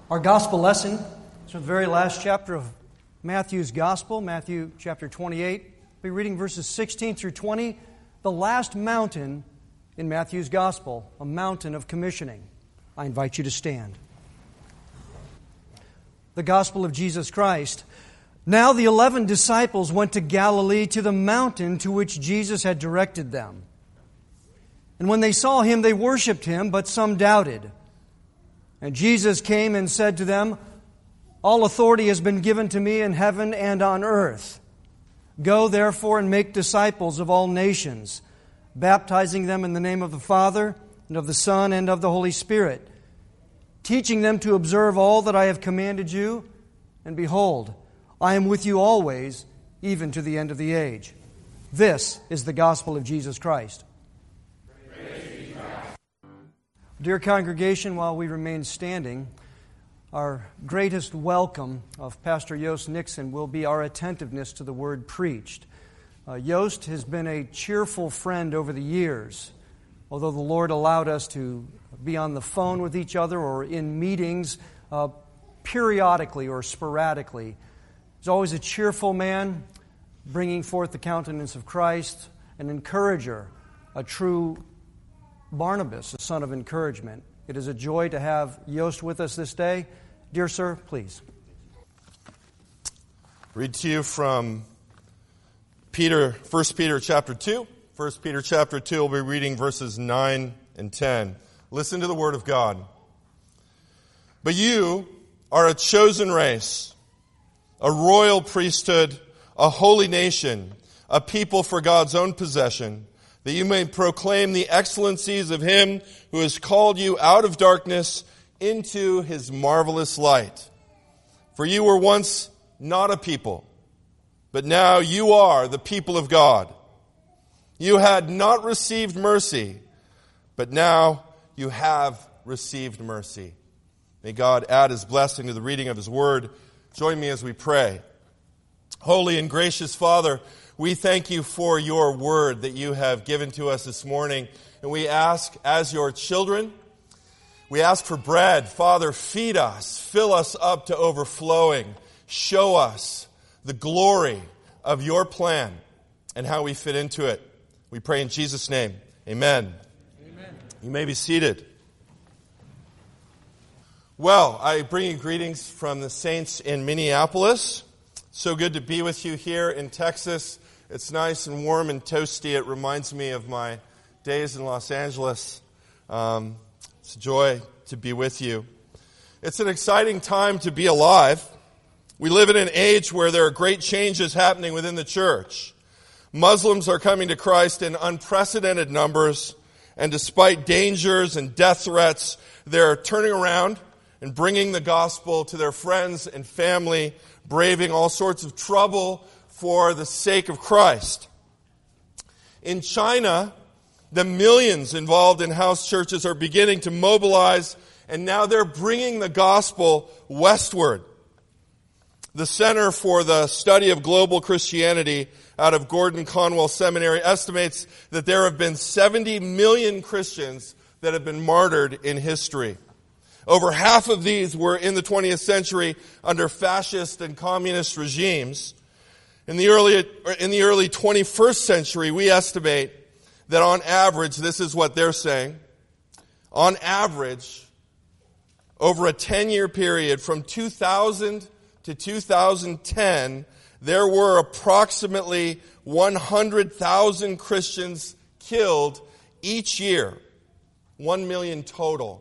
Our gospel lesson is from the very last chapter of Matthew's gospel, Matthew chapter 28. We'll be reading verses 16 through 20, the last mountain in Matthew's gospel, a mountain of commissioning. I invite you to stand. The gospel of Jesus Christ. Now the 11 disciples went to Galilee to the mountain to which Jesus had directed them. And when they saw him, they worshipped him, but some doubted. And Jesus came and said to them, "All authority has been given to me in heaven and on earth. Go therefore and make disciples of all nations, baptizing them in the name of the Father, and of the Son, and of the Holy Spirit, teaching them to observe all that I have commanded you. And behold, I am with you always, even to the end of the age." This is the gospel of Jesus Christ. Dear congregation, while we remain standing, our greatest welcome of Pastor Yost Nixon will be our attentiveness to the word preached. Yost has been a cheerful friend over the years, although the Lord allowed us to be on the phone with each other or in meetings periodically or sporadically. He's always a cheerful man, bringing forth the countenance of Christ, an encourager, a true Barnabas, a son of encouragement. It is a joy to have Yost with us this day. Dear sir, please. Read to you from 1 Peter chapter 2. 1 Peter chapter 2, we'll be reading verses 9 and 10. Listen to the word of God. "But you are a chosen race, a royal priesthood, a holy nation, a people for God's own possession, that you may proclaim the excellencies of him who has called you out of darkness into his marvelous light. For you were once not a people, but now you are the people of God. You had not received mercy, but now you have received mercy." May God add his blessing to the reading of his word. Join me as we pray. Holy and gracious Father, we thank you for your word that you have given to us this morning. And we ask, as your children, we ask for bread. Father, feed us, fill us up to overflowing. Show us the glory of your plan and how we fit into it. We pray in Jesus' name. Amen. Amen. You may be seated. Well, I bring you greetings from the saints in Minneapolis. So good to be with you here in Texas. It's nice and warm and toasty. It reminds me of my days in Los Angeles. It's a joy to be with you. It's an exciting time to be alive. We live in an age where there are great changes happening within the church. Muslims are coming to Christ in unprecedented numbers, and despite dangers and death threats, they're turning around and bringing the gospel to their friends and family, braving all sorts of trouble for the sake of Christ. In China, the millions involved in house churches are beginning to mobilize, and now they're bringing the gospel westward. The Center for the Study of Global Christianity out of Gordon Conwell Seminary estimates that there have been 70 million Christians that have been martyred in history. Over half of these were in the 20th century under fascist and communist regimes. In the early 21st century, we estimate that on average, this is what they're saying, on average, over a 10-year period from 2000 to 2010, there were approximately 100,000 Christians killed each year. 1 million total.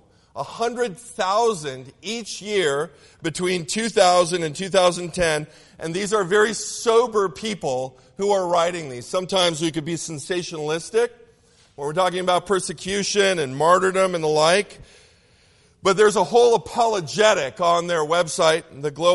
100,000 each year between 2000 and 2010. And these are very sober people who are writing these. Sometimes we could be sensationalistic when we're talking about persecution and martyrdom and the like. But there's a whole apologetic on their website,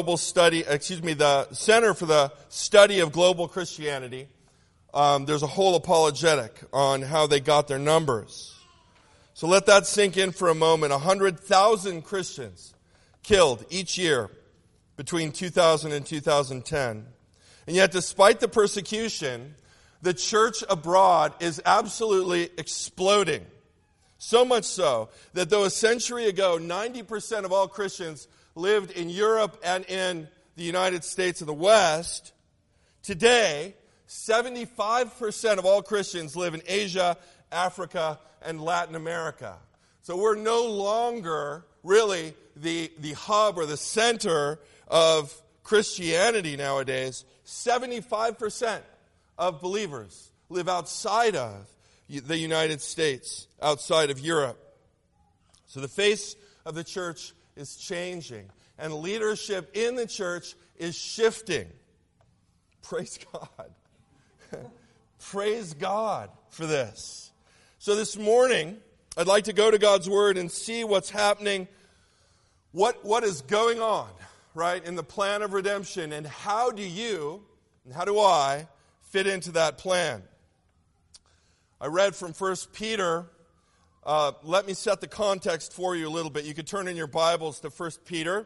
the Center for the Study of Global Christianity. There's a whole apologetic on how they got their numbers. So let that sink in for a moment. 100,000 Christians killed each year between 2000 and 2010. And yet, despite the persecution, the church abroad is absolutely exploding. So much so that though a century ago 90% of all Christians lived in Europe and in the United States of the West, today 75% of all Christians live in Asia, Africa, and Latin America. So we're no longer really the hub or the center of Christianity nowadays. 75% of believers live outside of the United States, outside of Europe. So the face of the church is changing, and leadership in the church is shifting. Praise God. Praise God for this. So this morning, I'd like to go to God's Word and see what's happening, what is going on, right, in the plan of redemption, and how do you, and how do I, fit into that plan. I read from 1 Peter. Let me set the context for you a little bit. You could turn in your Bibles to 1 Peter.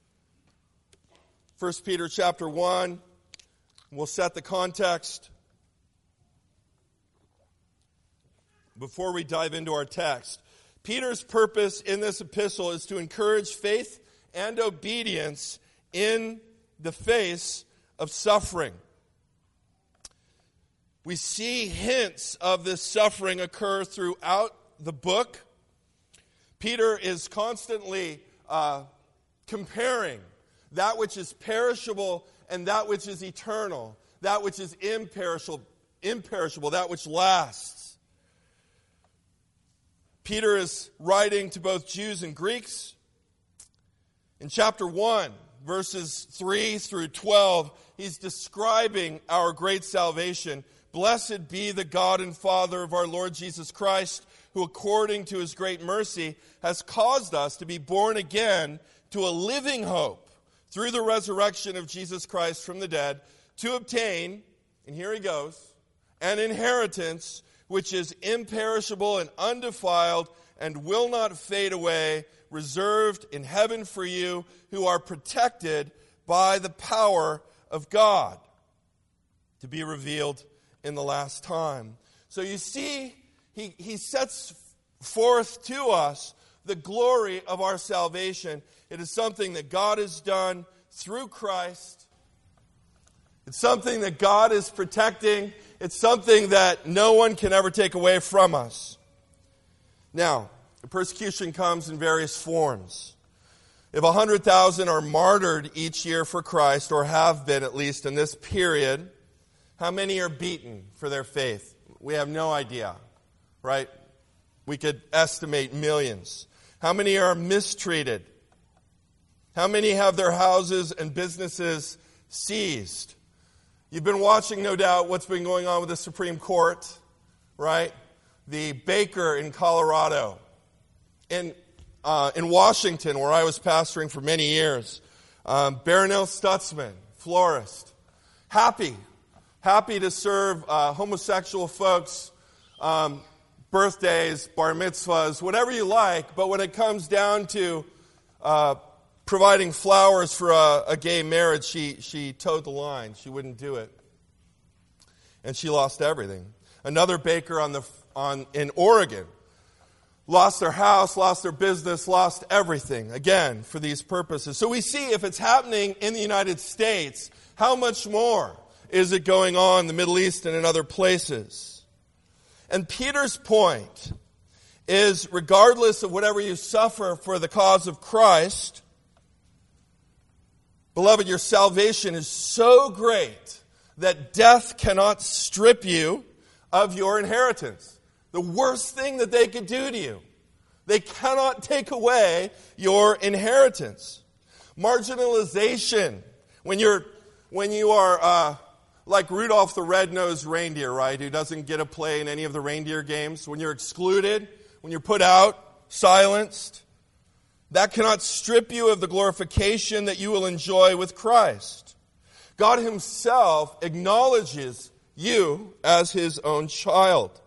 1 Peter chapter 1. We'll set the context before we dive into our text. Peter's purpose in this epistle is to encourage faith and obedience in the face of suffering. We see hints of this suffering occur throughout the book. Peter is constantly comparing that which is perishable and that which is eternal, that which is imperishable, that which lasts. Peter is writing to both Jews and Greeks. In chapter 1, verses 3 through 12, he's describing our great salvation. Blessed be the God and Father of our Lord Jesus Christ, who according to his great mercy has caused us to be born again to a living hope through the resurrection of Jesus Christ from the dead, to obtain, and here he goes, an inheritance which is imperishable and undefiled and will not fade away, reserved in heaven for you who are protected by the power of God, to be revealed in the last time. So you see, he sets forth to us the glory of our salvation. It is something that God has done through Christ. It's something that God is protecting. It's something that no one can ever take away from us. Now, persecution comes in various forms. If 100,000 are martyred each year for Christ, or have been at least in this period, how many are beaten for their faith? We have no idea, right? We could estimate millions. How many are mistreated? How many have their houses and businesses seized? You've been watching, no doubt, what's been going on with the Supreme Court, right? The baker in Colorado. In Washington, where I was pastoring for many years, Barronelle Stutzman, florist, happy to serve homosexual folks, birthdays, bar mitzvahs, whatever you like, but when it comes down to providing flowers for a gay marriage, she towed the line. She wouldn't do it. And she lost everything. Another baker in Oregon lost their house, lost their business, lost everything, again, for these purposes. So we see if it's happening in the United States, how much more is it going on in the Middle East and in other places? And Peter's point is, regardless of whatever you suffer for the cause of Christ, beloved, your salvation is so great that death cannot strip you of your inheritance. The worst thing that they could do to you. They cannot take away your inheritance. Marginalization. When you are like Rudolph the Red-Nosed Reindeer, right, who doesn't get a play in any of the reindeer games. When you're excluded, when you're put out, silenced, that cannot strip you of the glorification that you will enjoy with Christ. God himself acknowledges you as his own child.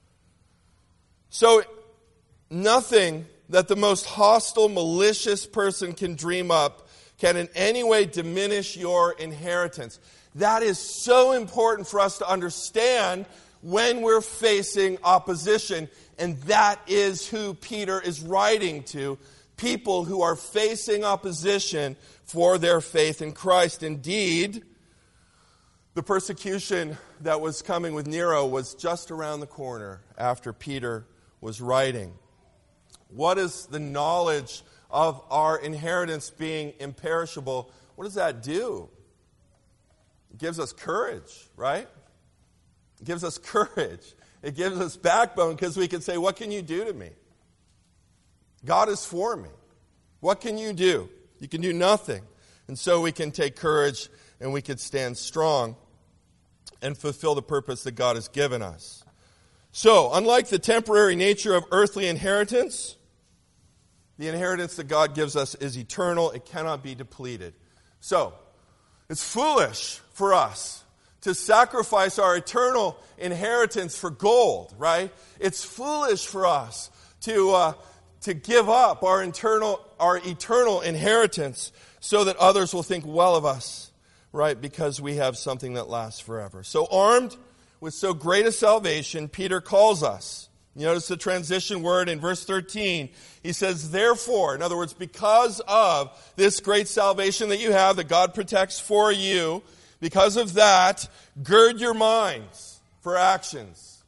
So, nothing that the most hostile, malicious person can dream up can in any way diminish your inheritance. That is so important for us to understand when we're facing opposition. And that is who Peter is writing to, people who are facing opposition for their faith in Christ. Indeed, the persecution that was coming with Nero was just around the corner after Peter was writing. What is the knowledge of our inheritance being imperishable? What does that do? It gives us courage, right? It gives us courage. It gives us backbone because we can say, what can you do to me? God is for me. What can you do? You can do nothing. And so we can take courage and we can stand strong and fulfill the purpose that God has given us. So, unlike the temporary nature of earthly inheritance, the inheritance that God gives us is eternal. It cannot be depleted. So, it's foolish for us to sacrifice our eternal inheritance for gold, right? It's foolish for us to give up our eternal inheritance so that others will think well of us, right? Because we have something that lasts forever. So armed with so great a salvation, Peter calls us. You notice the transition word in verse 13. He says, therefore, in other words, because of this great salvation that you have, that God protects for you, because of that, gird your minds for action,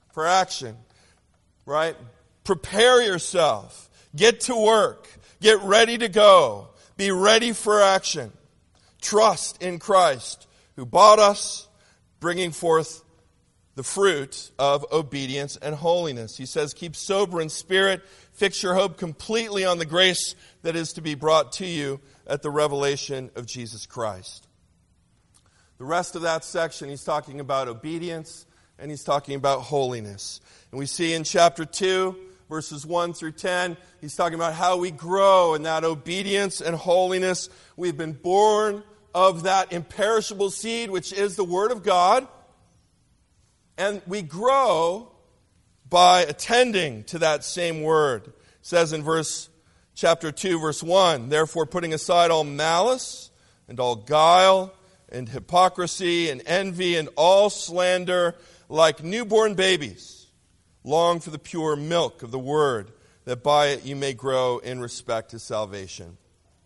right? Prepare yourself. Get to work. Get ready to go. Be ready for action. Trust in Christ, who bought us, bringing forth the fruit of obedience and holiness. He says, keep sober in spirit. Fix your hope completely on the grace that is to be brought to you at the revelation of Jesus Christ. The rest of that section, he's talking about obedience and he's talking about holiness. And we see in chapter 2, verses 1 through 10, he's talking about how we grow in that obedience and holiness. We've been born of that imperishable seed, which is the Word of God. And we grow by attending to that same Word. It says in chapter 2, verse 1, therefore putting aside all malice and all guile and hypocrisy and envy and all slander, like newborn babies, long for the pure milk of the Word, that by it you may grow in respect to salvation.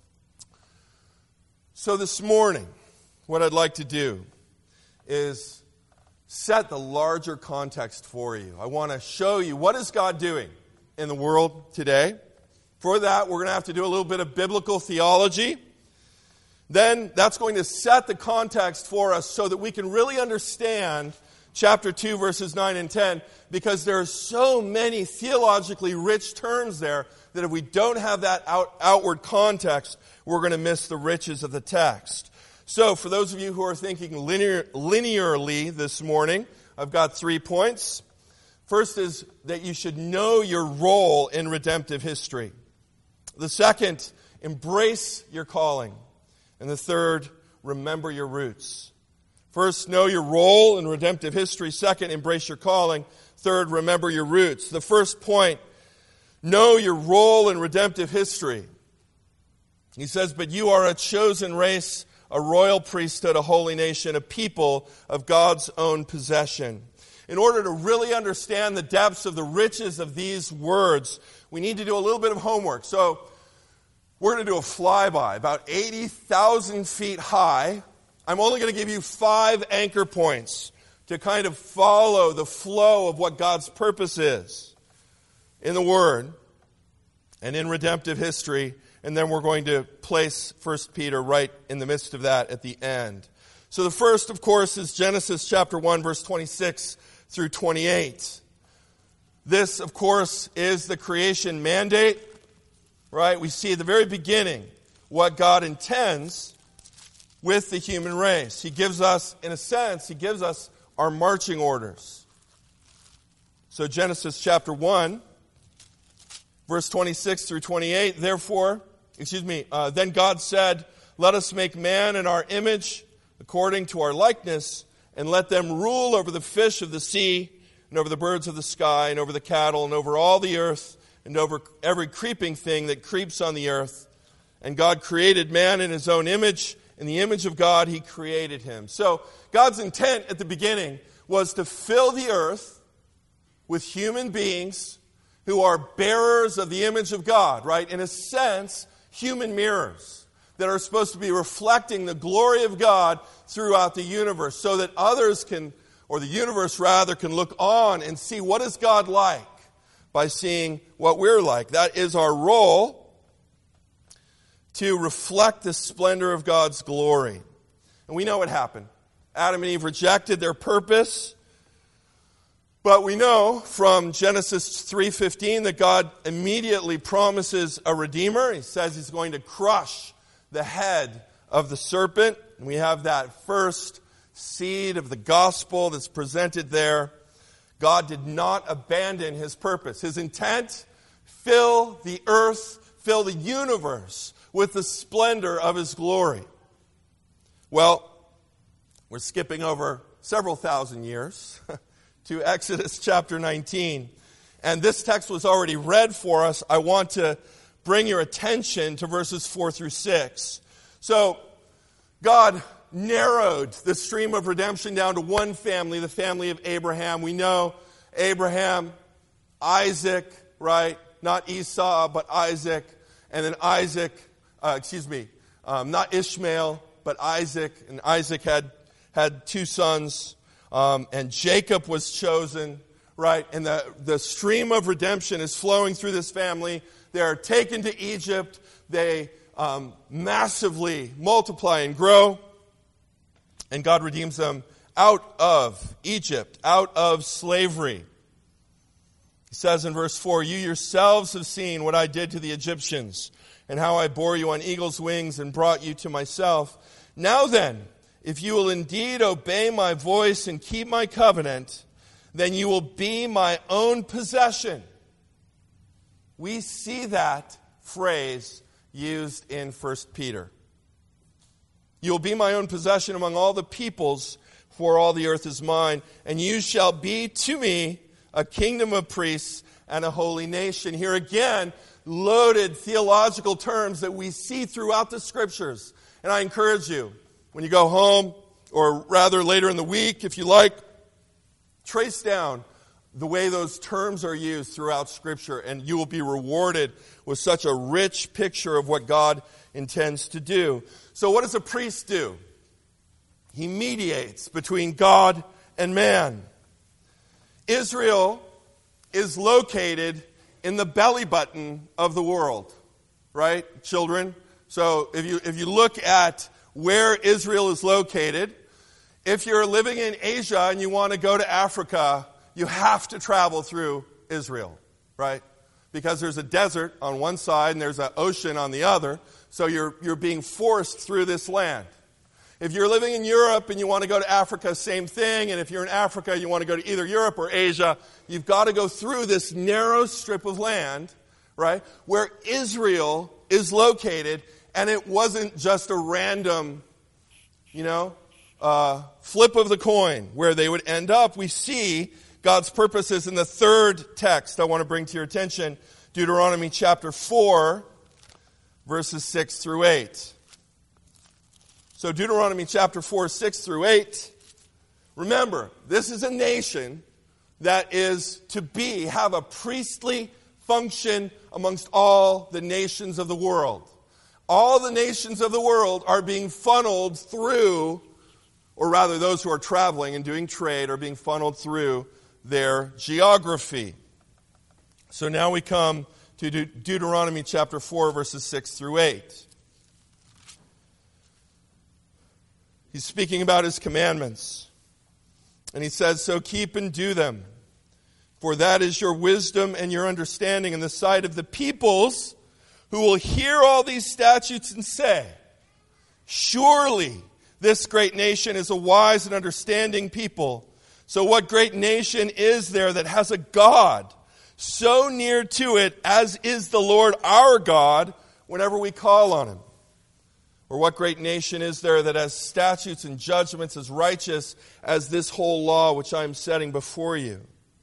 So this morning, what I'd like to do is set the larger context for you. I want to show you what is God doing in the world today. For that, we're going to have to do a little bit of biblical theology. Then that's going to set the context for us so that we can really understand chapter 2, verses 9 and 10, because there are so many theologically rich terms there that if we don't have that outward context, we're going to miss the riches of the text. So, for those of you who are thinking linearly this morning, I've got 3 points. First is that you should know your role in redemptive history. The second, embrace your calling. And the third, remember your roots. First, know your role in redemptive history. Second, embrace your calling. Third, remember your roots. The first point, know your role in redemptive history. He says, but you are a chosen race, a royal priesthood, a holy nation, a people of God's own possession. In order to really understand the depths of the riches of these words, we need to do a little bit of homework. So we're going to do a flyby, about 80,000 feet high. I'm only going to give you 5 anchor points to kind of follow the flow of what God's purpose is in the Word and in redemptive history. And then we're going to place 1 Peter right in the midst of that at the end. So the first, of course, is Genesis chapter 1, verse 26 through 28. This, of course, is the creation mandate, right? We see at the very beginning what God intends with the human race. He gives us, in a sense, He gives us our marching orders. So Genesis chapter 1, verse 26 through 28, then God said, let us make man in our image, according to our likeness, and let them rule over the fish of the sea, and over the birds of the sky, and over the cattle, and over all the earth, and over every creeping thing that creeps on the earth. And God created man in His own image. In the image of God, He created him. So God's intent at the beginning was to fill the earth with human beings who are bearers of the image of God, right? In a sense, human mirrors that are supposed to be reflecting the glory of God throughout the universe so that others can, or the universe rather, can look on and see what is God like by seeing what we're like. That is our role, to reflect the splendor of God's glory. And we know what happened. Adam and Eve rejected their purpose. But we know from Genesis 3:15 that God immediately promises a redeemer. He says he's going to crush the head of the serpent. And we have that first seed of the gospel that's presented there. God did not abandon his purpose. His intent, fill the earth, fill the universe with the splendor of his glory. Well, we're skipping over several thousand years to Exodus chapter 19. And this text was already read for us. I want to bring your attention to verses 4 through 6. So, God narrowed the stream of redemption down to one family, the family of Abraham. We know Abraham, Isaac, right? Not Esau, but Isaac. And then Isaac, not Ishmael, but Isaac. And Isaac had two sons. And Jacob was chosen, right? And the stream of redemption is flowing through this family. They are taken to Egypt. They massively multiply and grow. And God redeems them out of Egypt, out of slavery. He says in verse 4, "You yourselves have seen what I did to the Egyptians, and how I bore you on eagle's wings and brought you to myself. Now then, if you will indeed obey my voice and keep my covenant, then you will be my own possession." We see that phrase used in 1 Peter. "You will be my own possession among all the peoples, for all the earth is mine, and you shall be to me a kingdom of priests and a holy nation." Here again, loaded theological terms that we see throughout the Scriptures. And I encourage you, when you go home, or rather later in the week, if you like, trace down the way those terms are used throughout Scripture, and you will be rewarded with such a rich picture of what God intends to do. So what does a priest do? He mediates between God and man. Israel is located in the belly button of the world, right, children? So if you look at where Israel is located, if you're living in Asia and you want to go to Africa, you have to travel through Israel, right? Because there's a desert on one side and there's an ocean on the other, so you're being forced through this land. If you're living in Europe and you want to go to Africa, same thing. And if you're in Africa, you want to go to either Europe or Asia, you've got to go through this narrow strip of land, right, where Israel is located. And it wasn't just a random, flip of the coin where they would end up. We see God's purposes in the third text I want to bring to your attention, Deuteronomy chapter 4, verses 6 through 8. So Deuteronomy chapter 4, 6 through 8. Remember, this is a nation that is to have a priestly function amongst all the nations of the world. All the nations of the world are being funneled through, or rather those who are traveling and doing trade are being funneled through their geography. So now we come to Deuteronomy chapter 4, verses 6 through 8. He's speaking about his commandments. And he says, "So keep and do them, for that is your wisdom and your understanding in the sight of the peoples, who will hear all these statutes and say, 'Surely this great nation is a wise and understanding people.' So what great nation is there that has a God so near to it as is the Lord our God whenever we call on him? Or what great nation is there that has statutes and judgments as righteous as this whole law which I am setting before you?"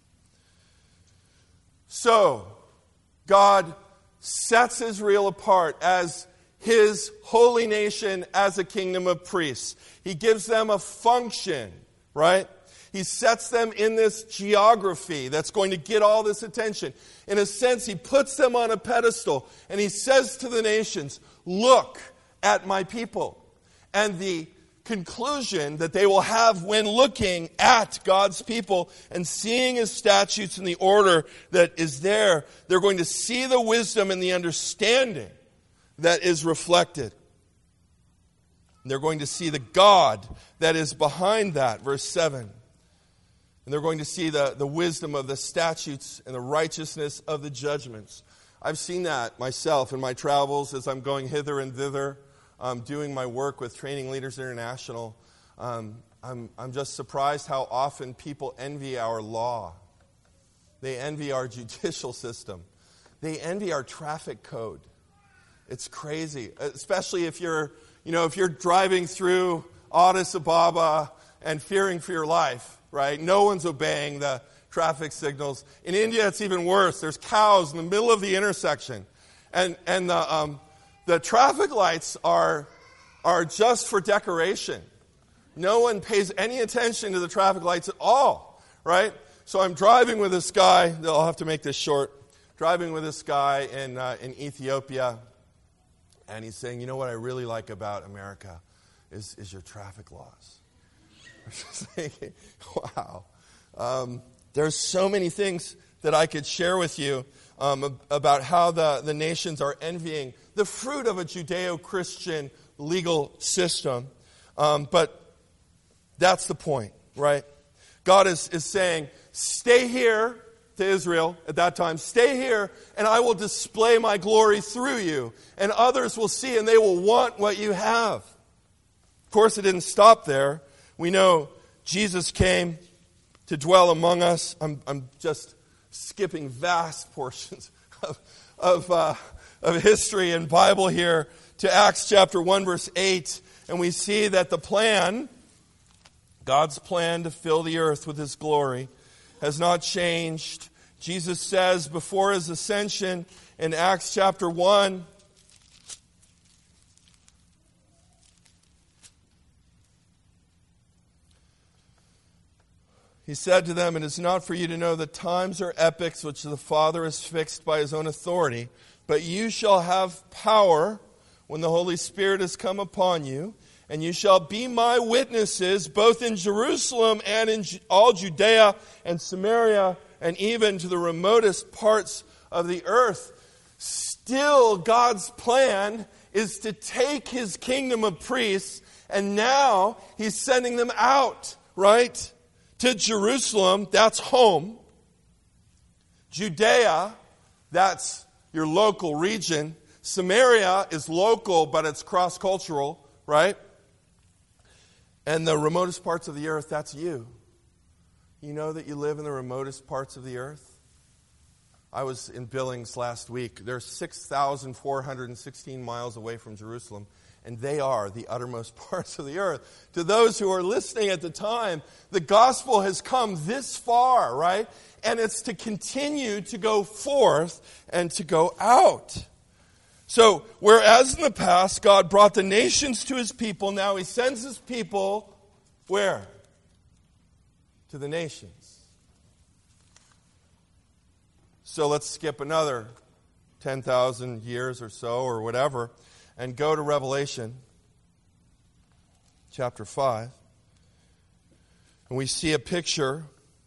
So, God sets Israel apart as his holy nation, as a kingdom of priests. He gives them a function, right? He sets them in this geography that's going to get all this attention. In a sense, he puts them on a pedestal, and he says to the nations, look at my people. And the conclusion that they will have when looking at God's people and seeing his statutes and the order that is there, they're going to see the wisdom and the understanding that is reflected. They're going to see the God that is behind that, verse 7. And they're going to see the wisdom of the statutes and the righteousness of the judgments. I've seen that myself in my travels as I'm going hither and thither, doing my work with Training Leaders International. I'm just surprised how often people envy our law. They envy our judicial system. They envy our traffic code. It's crazy, especially if you're driving through Addis Ababa and fearing for your life, right? No one's obeying the traffic signals. In India, it's even worse. There's cows in the middle of the intersection. And the traffic lights are just for decoration. No one pays any attention to the traffic lights at all, right? So I'm driving with this guy. I'll have to make this short. Driving with this guy in Ethiopia. And he's saying, you know what I really like about America is your traffic laws. I'm just thinking, wow. There's so many things that I could share with you about how the nations are envying the fruit of a Judeo-Christian legal system. But that's the point, right? God is saying, stay here to Israel at that time, stay here and I will display my glory through you. And others will see and they will want what you have. Of course, it didn't stop there. We know Jesus came to dwell among us. I'm just skipping vast portions of history and Bible here to Acts chapter 1 verse 8. And we see that the plan, God's plan to fill the earth with his glory, has not changed. Jesus says before his ascension in Acts chapter 1, he said to them, it is not for you to know the times or epochs which the Father has fixed by his own authority, but you shall have power when the Holy Spirit has come upon you, and you shall be my witnesses both in Jerusalem and in all Judea and Samaria and even to the remotest parts of the earth. Still, God's plan is to take his kingdom of priests, and now he's sending them out, right? To Jerusalem, that's home. Judea, that's your local region. Samaria is local, but it's cross-cultural, right? And the remotest parts of the earth, that's you. You know that you live in the remotest parts of the earth? I was in Billings last week. They're 6,416 miles away from Jerusalem, and they are the uttermost parts of the earth. To those who are listening at the time, the gospel has come this far, right? And it's to continue to go forth and to go out. So, whereas in the past, God brought the nations to his people, now he sends his people where? To the nations. So let's skip another 10,000 years or so, or whatever, and go to Revelation chapter 5. And we see a picture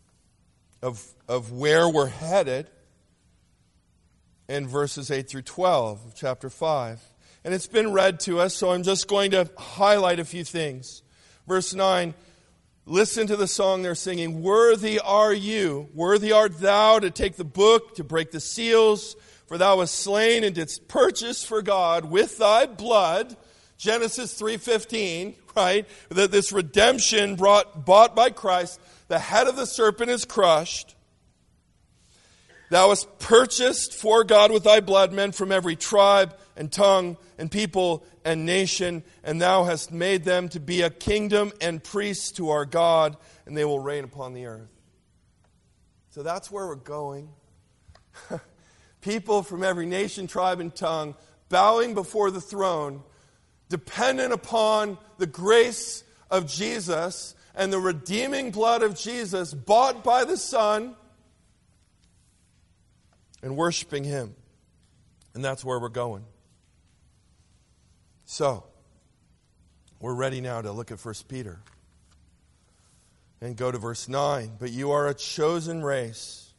of where we're headed in verses 8 through 12 of chapter 5. And it's been read to us, so I'm just going to highlight a few things. Verse 9, listen to the song they're singing. Worthy are you, worthy art thou to take the book, to break the seals, for thou wast slain and didst purchase for God with thy blood, Genesis 3:15, right? That this redemption bought by Christ, the head of the serpent is crushed. Thou hast purchased for God with thy blood men from every tribe and tongue and people and nation, and thou hast made them to be a kingdom and priests to our God, and they will reign upon the earth. So that's where we're going. People from every nation, tribe, and tongue bowing before the throne, dependent upon the grace of Jesus and the redeeming blood of Jesus, bought by the Son, and worshiping Him. And that's where we're going. So, we're ready now to look at 1 Peter. And go to verse 9. But you are a chosen race.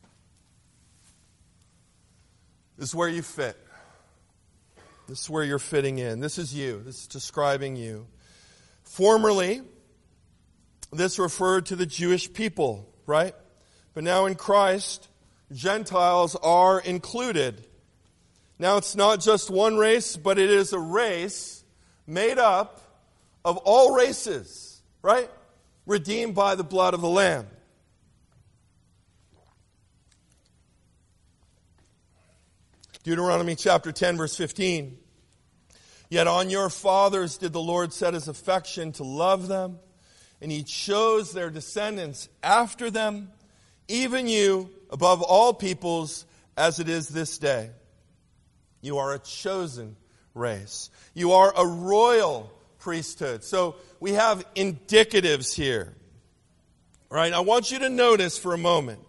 This is where you fit. This is where you're fitting in. This is you. This is describing you. Formerly, this referred to the Jewish people, right? But now in Christ, Gentiles are included. Now it's not just one race, but it is a race made up of all races, right? Redeemed by the blood of the Lamb. Deuteronomy chapter 10, verse 15. Yet on your fathers did the Lord set His affection to love them, and He chose their descendants after them, even you, above all peoples, as it is this day. You are a chosen race. You are a royal priesthood. So we have indicatives here. Right? I want you to notice for a moment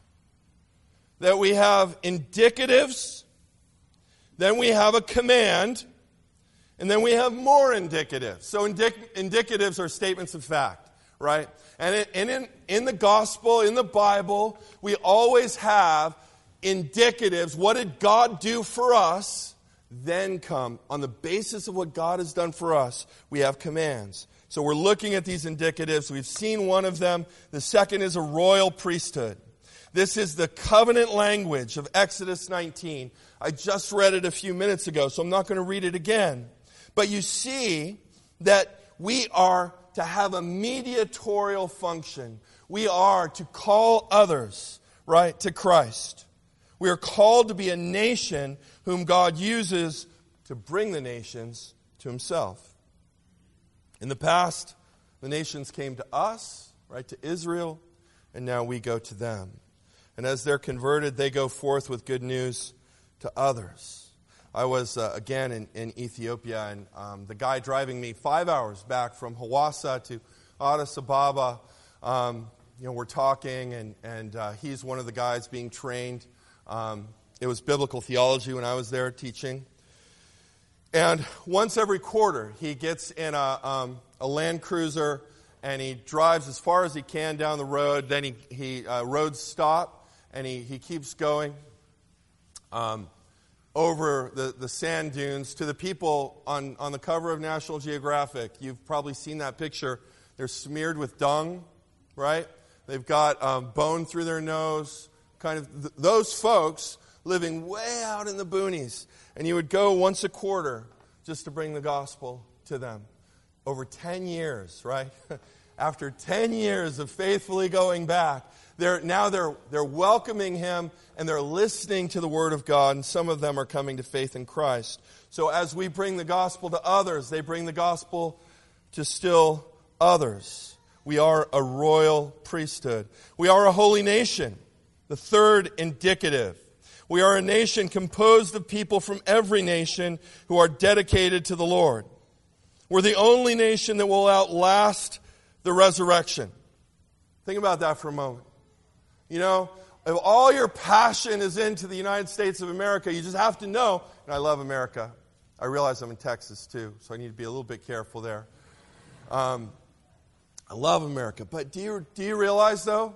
that we have indicatives, then we have a command, and then we have more indicatives. So indicatives are statements of fact, right? And in the gospel, in the Bible, we always have indicatives. What did God do for us? Then come, on the basis of what God has done for us, we have commands. So we're looking at these indicatives. We've seen one of them. The second is a royal priesthood. This is the covenant language of Exodus 19. I just read it a few minutes ago, so I'm not going to read it again. But you see that we are to have a mediatorial function. We are to call others, right, to Christ. We are called to be a nation whom God uses to bring the nations to Himself. In the past, the nations came to us, right, to Israel, and now we go to them. And as they're converted, they go forth with good news to others. I was, again, in Ethiopia, and the guy driving me 5 hours back from Hawassa to Addis Ababa, we're talking, and he's one of the guys being trained. It was biblical theology when I was there teaching. And once every quarter, he gets in a Land Cruiser, and he drives as far as he can down the road. Then he roads stop, and he keeps going over the sand dunes to the people on the cover of National Geographic. You've probably seen that picture. They're smeared with dung, right? They've got bone through their nose. Kind of those folks living way out in the boonies. And you would go once a quarter just to bring the gospel to them. Over 10 years, right? After 10 years of faithfully going back, they're welcoming him and they're listening to the Word of God, and some of them are coming to faith in Christ. So as we bring the gospel to others, they bring the gospel to still others. We are a royal priesthood. We are a holy nation. The third indicative. We are a nation composed of people from every nation who are dedicated to the Lord. We're the only nation that will outlast the resurrection. Think about that for a moment. You know, if all your passion is into the United States of America, you just have to know, and I love America. I realize I'm in Texas too, so I need to be a little bit careful there. I love America. But do you realize, though,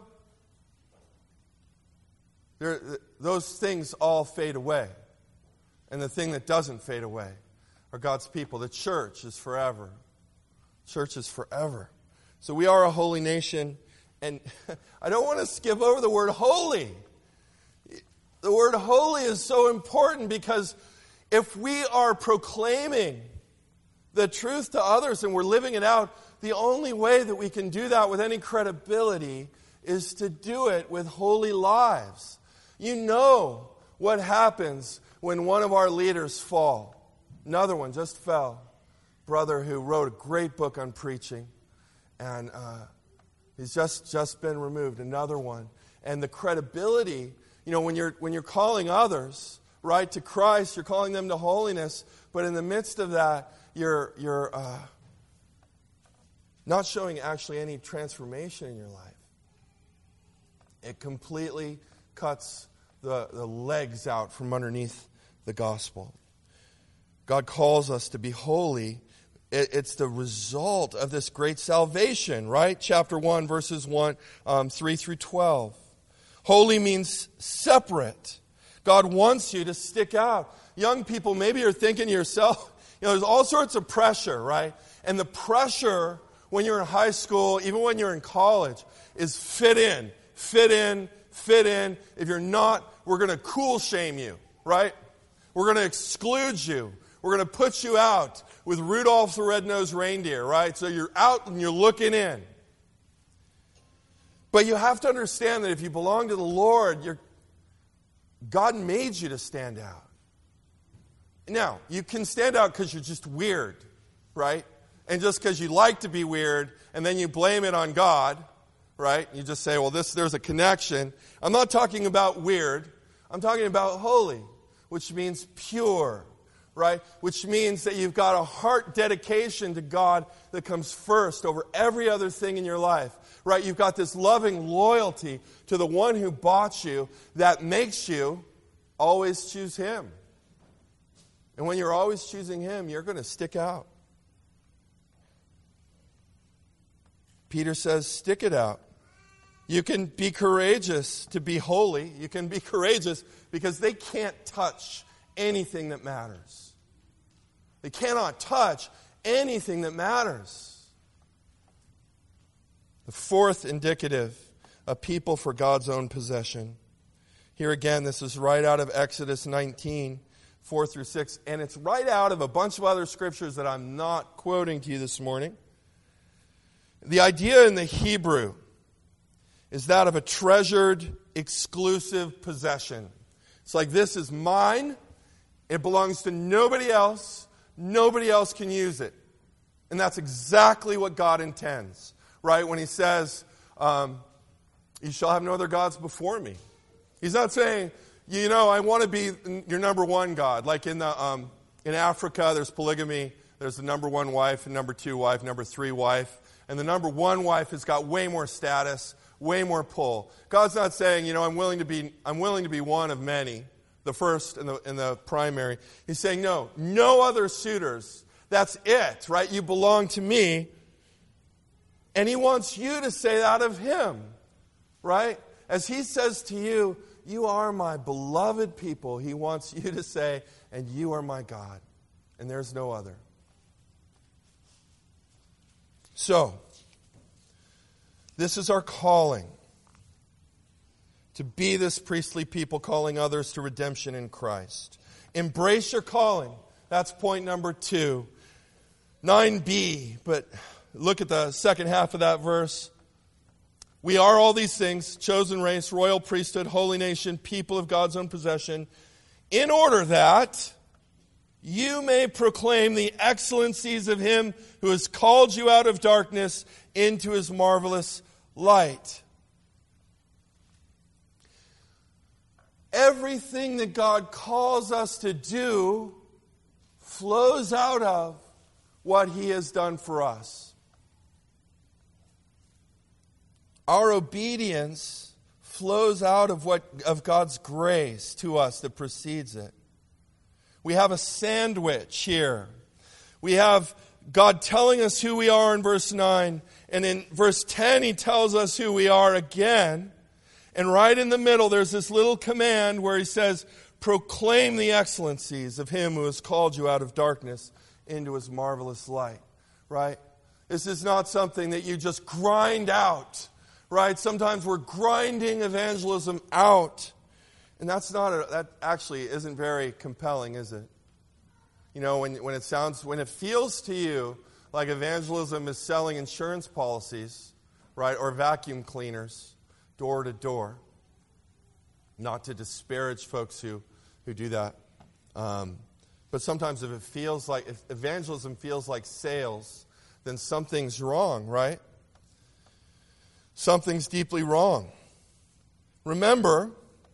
those things all fade away. And the thing that doesn't fade away are God's people. The church is forever. Church is forever. So we are a holy nation. And I don't want to skip over the word holy. The word holy is so important because if we are proclaiming the truth to others and we're living it out, the only way that we can do that with any credibility is to do it with holy lives. You know what happens when one of our leaders fall. Another one just fell. Brother who wrote a great book on preaching. And he's just been removed. Another one. And the credibility, you know, when you're calling others, right, to Christ, you're calling them to holiness. But in the midst of that, you're not showing actually any transformation in your life. It completely cuts the legs out from underneath the gospel. God calls us to be holy. It's the result of this great salvation, right? Chapter 1, verses 3 through 12. Holy means separate. God wants you to stick out. Young people, maybe you're thinking to yourself, there's all sorts of pressure, right? And the pressure when you're in high school, even when you're in college, is fit in, fit in, fit in. If you're not, we're going to cool shame you, right? We're going to exclude you. We're going to put you out with Rudolph the Red-Nosed Reindeer, right? So you're out and you're looking in. But you have to understand that if you belong to the Lord, God made you to stand out. Now, you can stand out because you're just weird, right? And just because you like to be weird, and then you blame it on God, right? You just say, well, there's a connection. I'm not talking about weird. I'm talking about holy, which means pure, right? Which means that you've got a heart dedication to God that comes first over every other thing in your life, right? You've got this loving loyalty to the one who bought you that makes you always choose Him. And when you're always choosing Him, you're going to stick out. Peter says, stick it out. You can be courageous to be holy. You can be courageous because they can't touch anything that matters. They cannot touch anything that matters. The fourth indicative, a people for God's own possession. Here again, this is right out of Exodus 19, 4 through 6, and it's right out of a bunch of other scriptures that I'm not quoting to you this morning. The idea in the Hebrew is that of a treasured, exclusive possession. It's like, this is mine. It belongs to nobody else. Nobody else can use it. And that's exactly what God intends, right? When He says, you shall have no other gods before me. He's not saying, I want to be your number one God. Like in Africa, there's polygamy. There's the number one wife, and number two wife, number three wife. And the number one wife has got way more status, way more pull. God's not saying, I'm willing to be one of many, the first and the primary. He's saying, no other suitors. That's it, right? You belong to me. And He wants you to say that of Him, right? As He says to you, you are my beloved people. He wants you to say, and you are my God. And there's no other. So, this is our calling. To be this priestly people calling others to redemption in Christ. Embrace your calling. That's point number 2. 9b, but look at the second half of that verse. We are all these things, chosen race, royal priesthood, holy nation, people of God's own possession, in order that you may proclaim the excellencies of Him who has called you out of darkness into His marvelous light. Everything that God calls us to do flows out of what He has done for us. Our obedience flows out of God's grace to us that precedes it. We have a sandwich here. We have God telling us who we are in verse 9. And in verse 10, He tells us who we are again. And right in the middle, there's this little command where He says, proclaim the excellencies of Him who has called you out of darkness into His marvelous light. Right? This is not something that you just grind out. Right? Sometimes we're grinding evangelism out. And that actually isn't very compelling, is it? When it feels to you like evangelism is selling insurance policies, right, or vacuum cleaners, door to door. Not to disparage folks who do that. But sometimes if evangelism feels like sales, then something's wrong, right? Something's deeply wrong. Remember,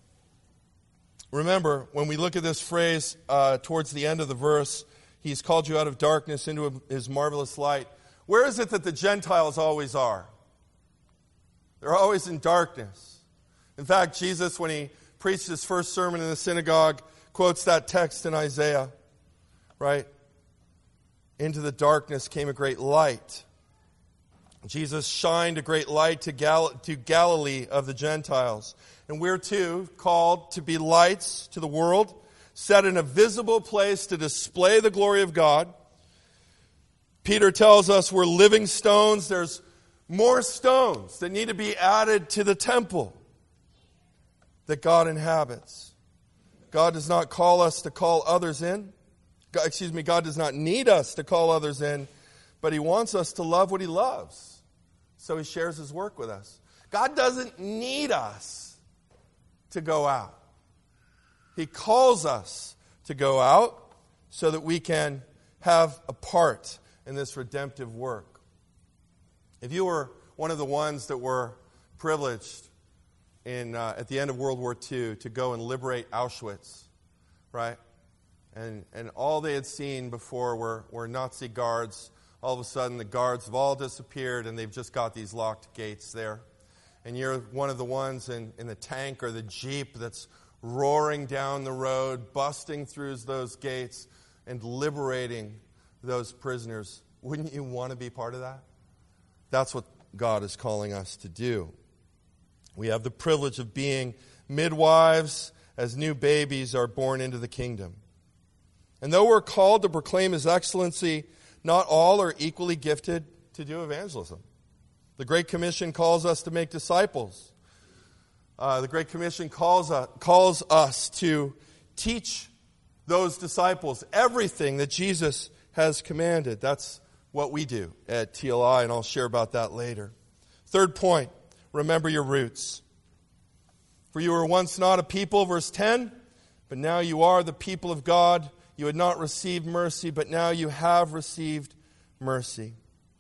when we look at this phrase towards the end of the verse, He's called you out of darkness into His marvelous light. Where is it that the Gentiles always are? They're always in darkness. In fact, Jesus, when he preached his first sermon in the synagogue, quotes that text in Isaiah, right? Into the darkness came a great light. Jesus shined a great light to Galilee of the Gentiles. And we're too called to be lights to the world, set in a visible place to display the glory of God. Peter tells us we're living stones. There's more stones that need to be added to the temple that God inhabits. God does not call us to call others in. God does not need us to call others in, but he wants us to love what he loves. So he shares his work with us. God doesn't need us to go out. He calls us to go out so that we can have a part in this redemptive work. If you were one of the ones that were privileged at the end of World War II to go and liberate Auschwitz, right? And all they had seen before were Nazi guards. All of a sudden, the guards have all disappeared, and they've just got these locked gates there. And you're one of the ones in the tank or the jeep that's roaring down the road, busting through those gates, and liberating those prisoners. Wouldn't you want to be part of that? That's what God is calling us to do. We have the privilege of being midwives as new babies are born into the kingdom. And though we're called to proclaim his excellency, not all are equally gifted to do evangelism. The Great Commission calls us to make disciples. The Great Commission calls us to teach those disciples everything that Jesus has commanded. That's what we do at TLI, and I'll share about that later. Third point, remember your roots. For you were once not a people, verse 10, but now you are the people of God. You had not received mercy, but now you have received mercy.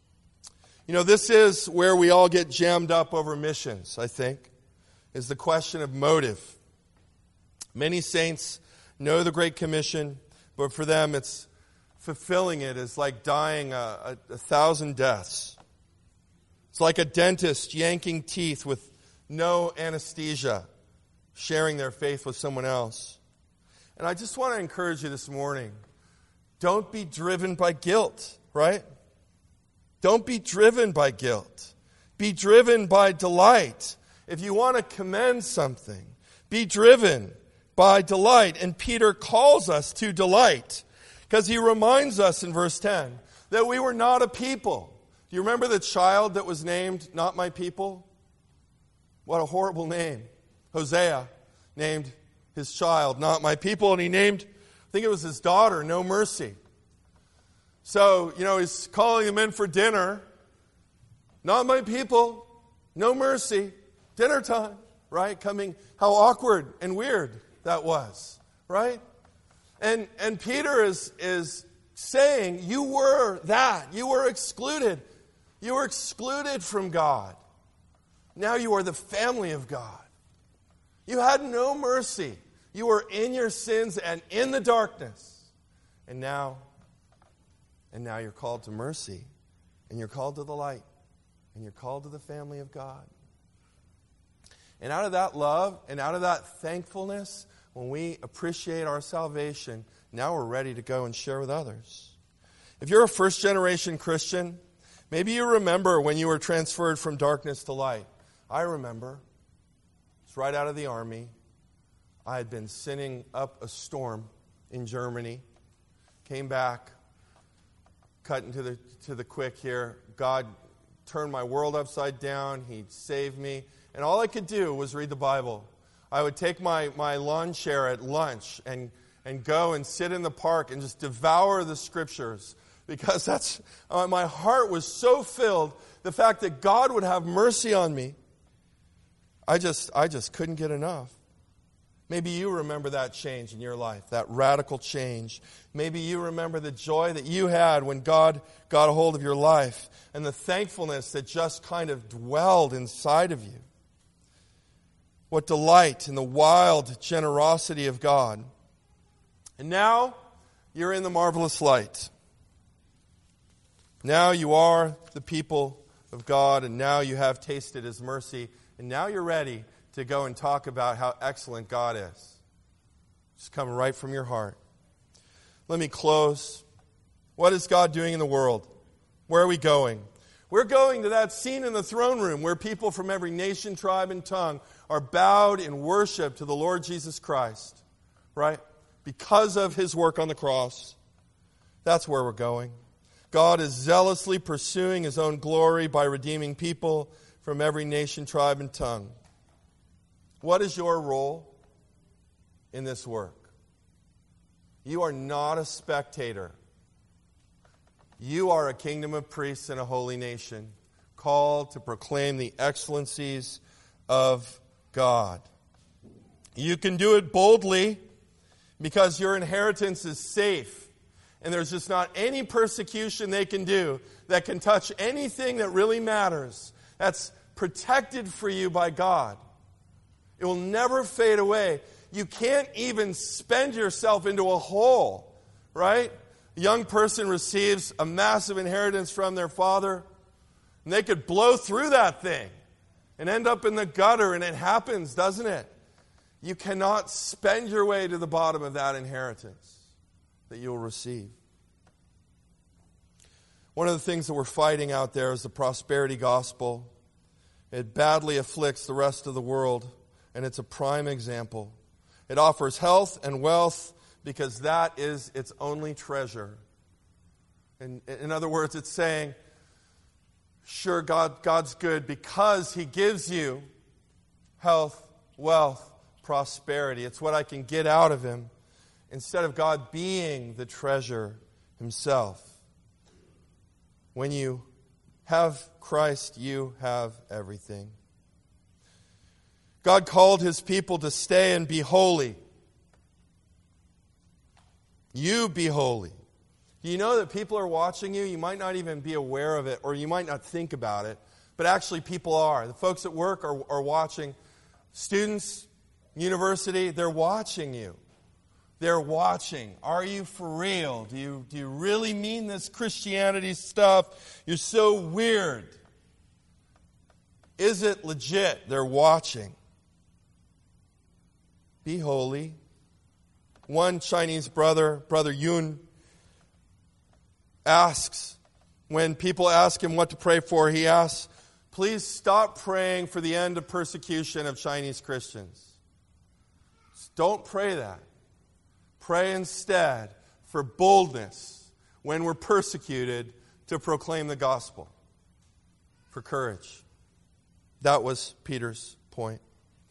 You know, this is where we all get jammed up over missions, I think, is the question of motive. Many saints know the Great Commission, but for them it's fulfilling it is like dying a 1,000 deaths. It's like a dentist yanking teeth with no anesthesia, sharing their faith with someone else. And I just want to encourage you this morning, don't be driven by guilt, right? Don't be driven by guilt. Be driven by delight. If you want to commend something, be driven by delight. And Peter calls us to delight because he reminds us in verse 10 that we were not a people. Do you remember the child that was named Not My People? What a horrible name. Hosea named his child Not My People, and he named, I think it was his daughter, No Mercy. So, he's calling them in for dinner. Not my people, no mercy, dinner time, right? Coming, how awkward and weird that was, right? And Peter is saying, you were that. You were excluded. You were excluded from God. Now you are the family of God. You had no mercy. You were in your sins and in the darkness. And now you're called to mercy. And you're called to the light. And you're called to the family of God. And out of that love and out of that thankfulness, when we appreciate our salvation, now we're ready to go and share with others. If you're a first-generation Christian, maybe you remember when you were transferred from darkness to light. I remember. It's right out of the army. I had been sinning up a storm in Germany. Came back, cut into the quick here. God turned my world upside down. He saved me. And all I could do was read the Bible. I would take my lawn chair at lunch and go and sit in the park and just devour the Scriptures. Because that's my heart was so filled, the fact that God would have mercy on me. I just couldn't get enough. Maybe you remember that change in your life, that radical change. Maybe you remember the joy that you had when God got a hold of your life and the thankfulness that just kind of dwelled inside of you. What delight in the wild generosity of God. And now you're in the marvelous light. Now you are the people of God, and now you have tasted His mercy, and now you're ready to go and talk about how excellent God is. It's coming right from your heart. Let me close. What is God doing in the world? Where are we going? We're going to that scene in the throne room where people from every nation, tribe, and tongue are bowed in worship to the Lord Jesus Christ, right? Because of His work on the cross. That's where we're going. God is zealously pursuing His own glory by redeeming people from every nation, tribe, and tongue. What is your role in this work? You are not a spectator. You are a kingdom of priests and a holy nation, called to proclaim the excellencies of God. You can do it boldly because your inheritance is safe, and there's just not any persecution they can do that can touch anything that really matters. That's protected for you by God. It will never fade away. You can't even spend yourself into a hole, right? A young person receives a massive inheritance from their father, and they could blow through that thing and end up in the gutter, and it happens, doesn't it? You cannot spend your way to the bottom of that inheritance that you'll receive. One of the things that we're fighting out there is the prosperity gospel. It badly afflicts the rest of the world, and it's a prime example. It offers health and wealth because that is its only treasure. And in other words, it's saying, sure, God's good because He gives you health, wealth, prosperity. It's what I can get out of Him instead of God being the treasure Himself. When you have Christ, you have everything. God called His people to stay and be holy. You be holy. Do you know that people are watching you? You might not even be aware of it, or you might not think about it, but actually people are. The folks at work are watching. Students, university, they're watching you. They're watching. Are you for real? Do you really mean this Christianity stuff? You're so weird. Is it legit? They're watching. Be holy. One Chinese brother Yun, asks, when people ask him what to pray for, he asks, please stop praying for the end of persecution of Chinese Christians. Don't pray that. Pray instead for boldness when we're persecuted to proclaim the gospel. For courage. That was Peter's point.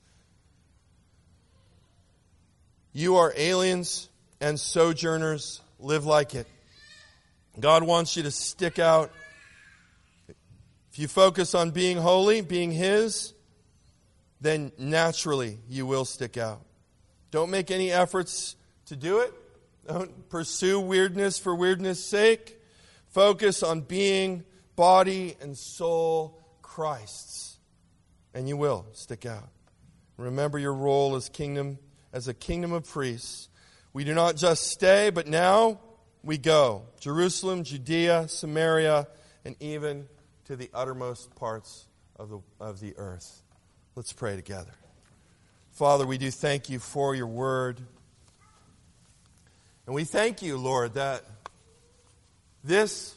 You are aliens and sojourners. Live like it. God wants you to stick out. If you focus on being holy, being His, then naturally you will stick out. Don't make any efforts to do it. Don't pursue weirdness for weirdness' sake. Focus on being body and soul Christ's, and you will stick out. Remember your role as a kingdom of priests. We do not just stay, but now we go. Jerusalem, Judea, Samaria, and even to the uttermost parts of the earth. Let's pray together. Father, we do thank you for your word. And we thank you, Lord, that this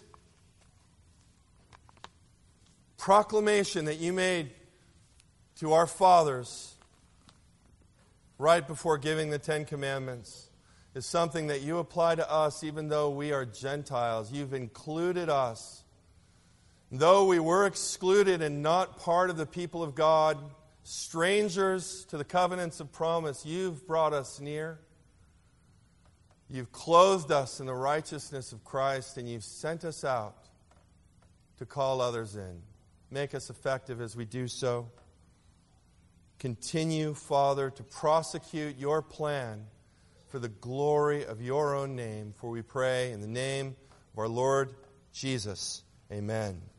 proclamation that you made to our fathers right before giving the Ten Commandments is something that you apply to us even though we are Gentiles. You've included us. Though we were excluded and not part of the people of God, strangers to the covenants of promise, you've brought us near. You've clothed us in the righteousness of Christ, and you've sent us out to call others in. Make us effective as we do so. Continue, Father, to prosecute your plan for the glory of your own name. For we pray in the name of our Lord Jesus. Amen.